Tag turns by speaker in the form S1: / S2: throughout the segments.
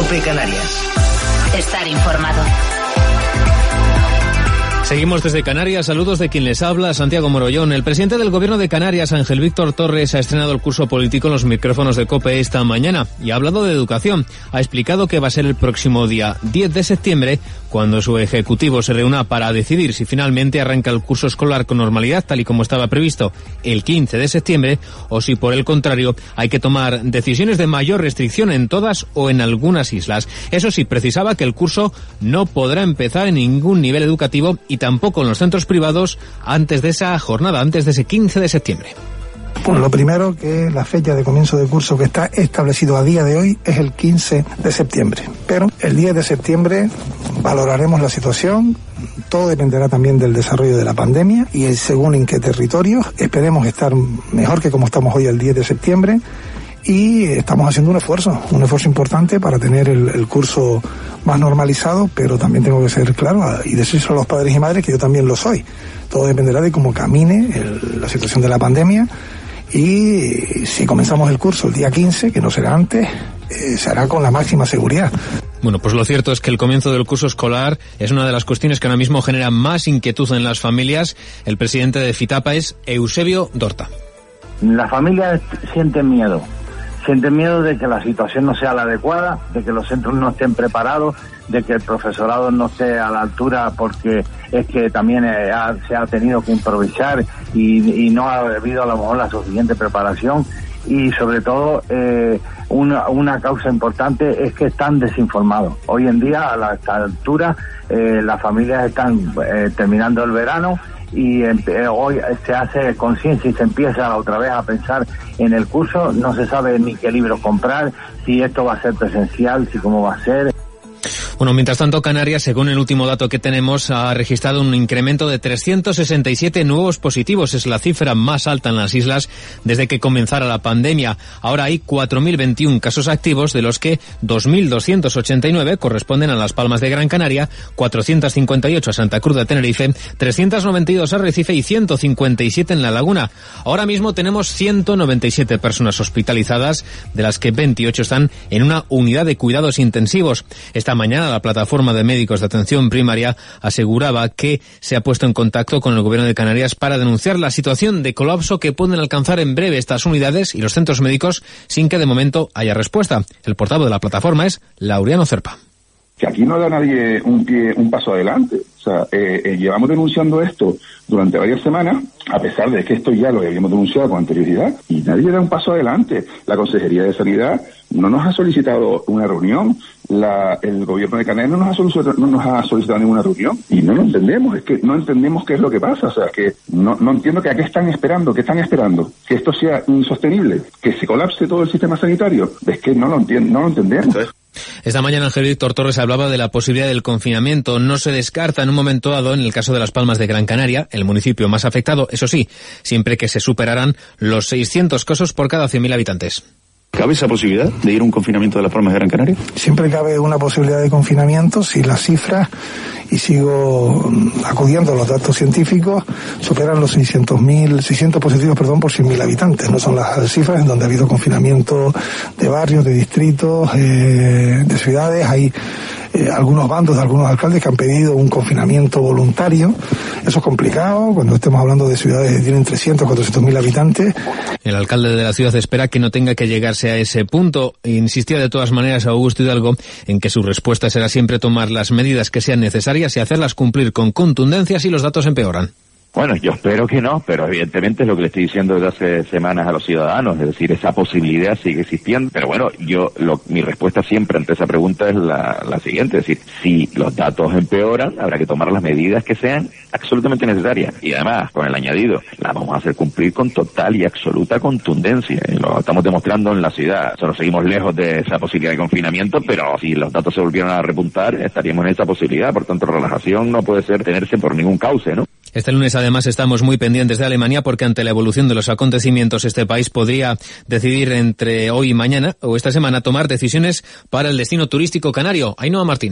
S1: COPE Canarias.
S2: Estar informado.
S3: Seguimos desde Canarias. Saludos de quien les habla, Santiago Morollón. El presidente del Gobierno de Canarias, Ángel Víctor Torres, ha estrenado el curso político en los micrófonos de COPE esta mañana y ha hablado de educación. Ha explicado que va a ser el próximo día 10 de septiembre cuando su ejecutivo se reúna para decidir si finalmente arranca el curso escolar con normalidad, tal y como estaba previsto, el 15 de septiembre, o si por el contrario hay que tomar decisiones de mayor restricción en todas o en algunas islas. Eso sí, precisaba que el curso no podrá empezar en ningún nivel educativo y tampoco en los centros privados antes de esa jornada, antes de ese 15 de septiembre.
S4: Bueno, lo primero, que la fecha de comienzo de curso que está establecido a día de hoy es el 15 de septiembre. Pero el 10 de septiembre valoraremos la situación, todo dependerá también del desarrollo de la pandemia y según en qué territorios. Esperemos estar mejor que como estamos hoy el 10 de septiembre. Y estamos haciendo un esfuerzo importante para tener el curso más normalizado, pero también tengo que ser claro y decírselo a los padres y madres que yo también lo soy. Todo dependerá de cómo camine la situación de la pandemia y si comenzamos el curso el día 15, que no será antes, se hará con la máxima seguridad.
S3: Bueno, pues lo cierto es que el comienzo del curso escolar es una de las cuestiones que ahora mismo genera más inquietud en las familias. El presidente de FITAPA es Eusebio Dorta.
S5: Las familias sienten miedo de que la situación no sea la adecuada, de que los centros no estén preparados, de que el profesorado no esté a la altura, porque es que también se ha tenido que improvisar y no ha habido a lo mejor la suficiente preparación. Y sobre todo una causa importante es que están desinformados. Hoy en día a esta altura las familias están terminando el verano y hoy se hace conciencia y se empieza otra vez a pensar en el curso. No se sabe ni qué libros comprar, si esto va a ser presencial, si cómo va a ser.
S3: Bueno, mientras tanto, Canarias, según el último dato que tenemos, ha registrado un incremento de 367 nuevos positivos. Es la cifra más alta en las islas desde que comenzara la pandemia. Ahora hay 4.021 casos activos, de los que 2.289 corresponden a Las Palmas de Gran Canaria, 458 a Santa Cruz de Tenerife, 392 a Recife y 157 en La Laguna. Ahora mismo tenemos 197 personas hospitalizadas, de las que 28 están en una unidad de cuidados intensivos. Esta mañana la plataforma de médicos de atención primaria aseguraba que se ha puesto en contacto con el Gobierno de Canarias para denunciar la situación de colapso que pueden alcanzar en breve estas unidades y los centros médicos sin que de momento haya respuesta. El portavoz de la plataforma es Laureano Cerpa.
S6: Que aquí no da nadie un paso adelante. O sea, llevamos denunciando esto durante varias semanas, a pesar de que esto ya lo habíamos denunciado con anterioridad, y nadie da un paso adelante. La Consejería de Sanidad no nos ha solicitado una reunión, el Gobierno de Canarias no nos ha solicitado ninguna reunión, y no lo entendemos, es que no entendemos qué es lo que pasa. O sea, que no entiendo que a qué están esperando, que esto sea insostenible, que se colapse todo el sistema sanitario. Es que no lo entendemos. Entonces,
S3: esta mañana Ángel Víctor Torres hablaba de la posibilidad del confinamiento. No se descarta en un momento dado, en el caso de Las Palmas de Gran Canaria, el municipio más afectado, eso sí, siempre que se superaran los 600 casos por cada 100.000 habitantes.
S7: ¿Cabe esa posibilidad de ir a un confinamiento de Las Palmas de Gran Canaria?
S4: Siempre cabe una posibilidad de confinamiento si las cifras, y sigo acudiendo a los datos científicos, superan los 600 positivos por 100.000 habitantes. No son las cifras en donde ha habido confinamiento de barrios, de distritos, de ciudades. Hay algunos bandos de algunos alcaldes que han pedido un confinamiento voluntario. Eso es complicado cuando estemos hablando de ciudades que tienen 300, 400.000 habitantes.
S3: El alcalde de la ciudad espera que no tenga que llegarse a ese punto. Insistía de todas maneras a Augusto Hidalgo en que su respuesta será siempre tomar las medidas que sean necesarias y hacerlas cumplir con contundencia si los datos empeoran.
S7: Bueno, yo espero que no, pero evidentemente es lo que le estoy diciendo desde hace semanas a los ciudadanos, es decir, esa posibilidad sigue existiendo. Pero bueno, mi respuesta siempre ante esa pregunta es la siguiente, es decir, si los datos empeoran, habrá que tomar las medidas que sean absolutamente necesarias. Y además, con el añadido, las vamos a hacer cumplir con total y absoluta contundencia. Y lo estamos demostrando en la ciudad. Solo seguimos lejos de esa posibilidad de confinamiento, pero si los datos se volvieran a repuntar, estaríamos en esa posibilidad. Por tanto, relajación no puede tenerse por ningún cauce, ¿no?
S3: Este lunes, además, estamos muy pendientes de Alemania porque ante la evolución de los acontecimientos este país podría decidir entre hoy y mañana o esta semana tomar decisiones para el destino turístico canario. Ainhoa Martín.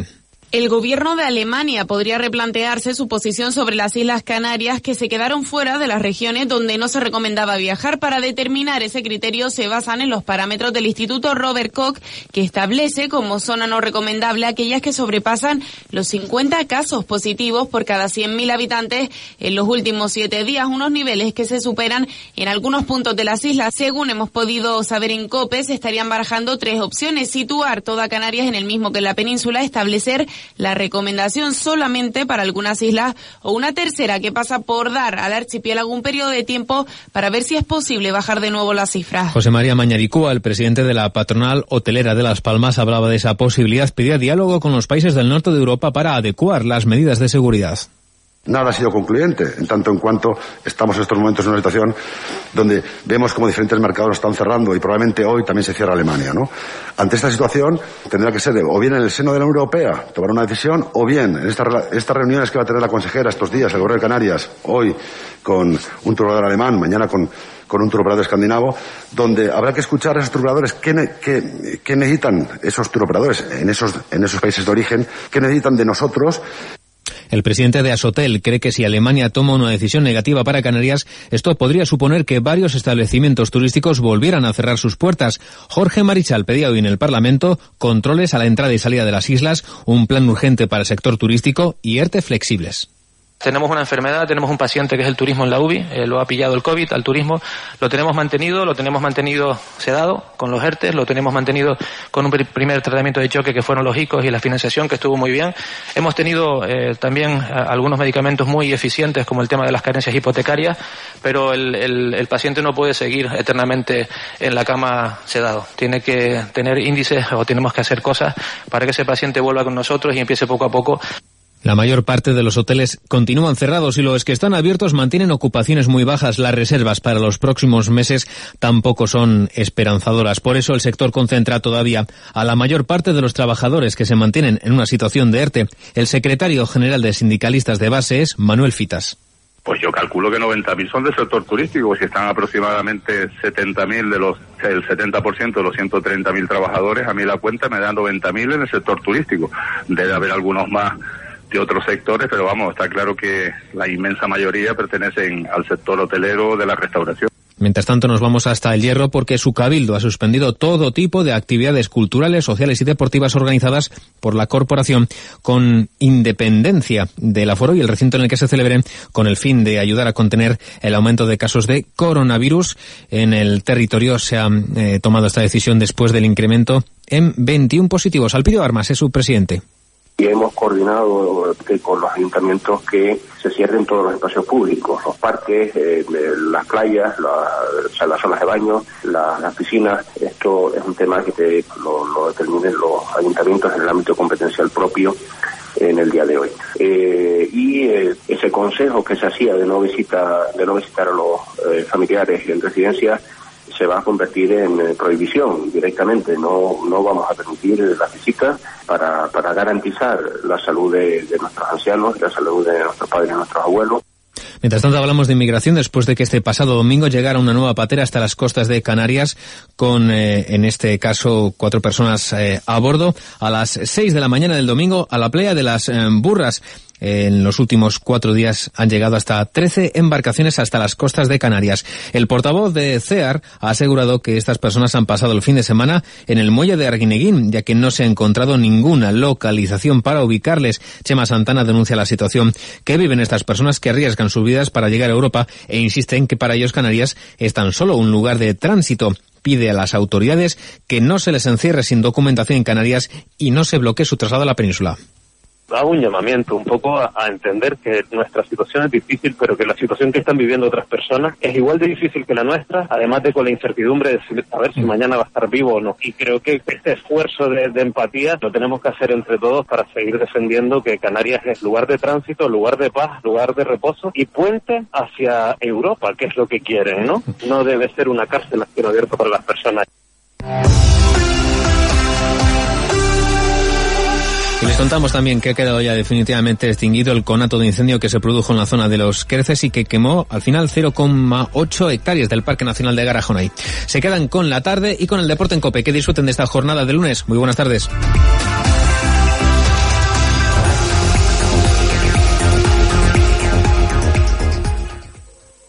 S1: El gobierno de Alemania podría replantearse su posición sobre las Islas Canarias, que se quedaron fuera de las regiones donde no se recomendaba viajar. Para determinar ese criterio se basan en los parámetros del Instituto Robert Koch, que establece como zona no recomendable aquellas que sobrepasan los 50 casos positivos por cada 100.000 habitantes en los últimos 7 días, unos niveles que se superan en algunos puntos de las islas. Según hemos podido saber en COPE, se estarían barajando 3 opciones: situar toda Canarias en el mismo que la península, establecer la recomendación solamente para algunas islas, o una tercera que pasa por dar al archipiélago un periodo de tiempo para ver si es posible bajar de nuevo las cifras.
S3: José María Mañaricúa, el presidente de la patronal hotelera de Las Palmas, hablaba de esa posibilidad, pedía diálogo con los países del norte de Europa para adecuar las medidas de seguridad.
S8: Nada ha sido concluyente, en tanto en cuanto estamos en estos momentos en una situación donde vemos como diferentes mercados están cerrando y probablemente hoy también se cierra Alemania, ¿no? Ante esta situación tendrá que ser o bien en el seno de la Unión Europea tomar una decisión, o bien en estas reuniones que va a tener la consejera estos días, el Gobierno de Canarias, hoy con un turoperador alemán, mañana con un turoperador escandinavo, donde habrá que escuchar a esos turoperadores qué necesitan esos turoperadores en esos países de origen, qué necesitan de nosotros.
S3: El presidente de Asotel cree que si Alemania toma una decisión negativa para Canarias, esto podría suponer que varios establecimientos turísticos volvieran a cerrar sus puertas. Jorge Marichal pedía hoy en el Parlamento controles a la entrada y salida de las islas, un plan urgente para el sector turístico y ERTE flexibles.
S9: Tenemos una enfermedad, tenemos un paciente que es el turismo en la UBI, lo ha pillado el COVID al turismo, lo tenemos mantenido sedado con los ERTE, lo tenemos mantenido con un primer tratamiento de choque que fueron los ICOs y la financiación, que estuvo muy bien. Hemos tenido también algunos medicamentos muy eficientes como el tema de las carencias hipotecarias, pero el paciente no puede seguir eternamente en la cama sedado. Tiene que tener índices o tenemos que hacer cosas para que ese paciente vuelva con nosotros y empiece poco a poco.
S3: La mayor parte de los hoteles continúan cerrados y los que están abiertos mantienen ocupaciones muy bajas. Las reservas para los próximos meses tampoco son esperanzadoras. Por eso el sector concentra todavía a la mayor parte de los trabajadores que se mantienen en una situación de ERTE. El secretario general de Sindicalistas de Base es Manuel Fitas.
S10: Pues yo calculo que 90.000 son del sector turístico, si están aproximadamente 70.000 el 70% de los 130.000 trabajadores, a mí la cuenta me da 90.000 en el sector turístico. Debe haber algunos más de otros sectores, pero vamos, está claro que la inmensa mayoría pertenecen al sector hotelero de la restauración.
S3: Mientras tanto nos vamos hasta El Hierro porque su cabildo ha suspendido todo tipo de actividades culturales, sociales y deportivas organizadas por la corporación con independencia del aforo y el recinto en el que se celebren, con el fin de ayudar a contener el aumento de casos de coronavirus. En el territorio se ha tomado esta decisión después del incremento en 21 positivos. Alpidio Armas es su presidente.
S11: Y hemos coordinado con los ayuntamientos que se cierren todos los espacios públicos, los parques, las playas, las zonas de baño, las piscinas. Esto es un tema que lo determinen los ayuntamientos en el ámbito competencial propio en el día de hoy. Ese consejo que se hacía de no visitar a los familiares en residencia se va a convertir en prohibición directamente. No vamos a permitir las visitas para garantizar la salud de nuestros ancianos, la salud de nuestros padres y nuestros abuelos.
S3: Mientras tanto hablamos de inmigración después de que este pasado domingo llegara una nueva patera hasta las costas de Canarias con, en este caso, 4 personas a bordo a las 6 de la mañana del domingo a la playa de las Burras. En los últimos 4 días han llegado hasta 13 embarcaciones hasta las costas de Canarias. El portavoz de CEAR ha asegurado que estas personas han pasado el fin de semana en el muelle de Arguineguín, ya que no se ha encontrado ninguna localización para ubicarles. Chema Santana denuncia la situación que viven estas personas que arriesgan sus vidas para llegar a Europa e insiste en que para ellos Canarias es tan solo un lugar de tránsito. Pide a las autoridades que no se les encierre sin documentación en Canarias y no se bloquee su traslado a la península.
S12: Hago un llamamiento un poco a entender que nuestra situación es difícil, pero que la situación que están viviendo otras personas es igual de difícil que la nuestra, además de con la incertidumbre de saber si mañana va a estar vivo o no. Y creo que este esfuerzo de empatía lo tenemos que hacer entre todos para seguir defendiendo que Canarias es lugar de tránsito, lugar de paz, lugar de reposo y puente hacia Europa, que es lo que quieren, ¿no? No debe ser una cárcel a cielo abierto para las personas.
S3: Y les contamos también que ha quedado ya definitivamente extinguido el conato de incendio que se produjo en la zona de Los Creces y que quemó al final 0,8 hectáreas del Parque Nacional de Garajonay. Se quedan con la tarde y con el deporte en COPE. Que disfruten de esta jornada de lunes. Muy buenas tardes.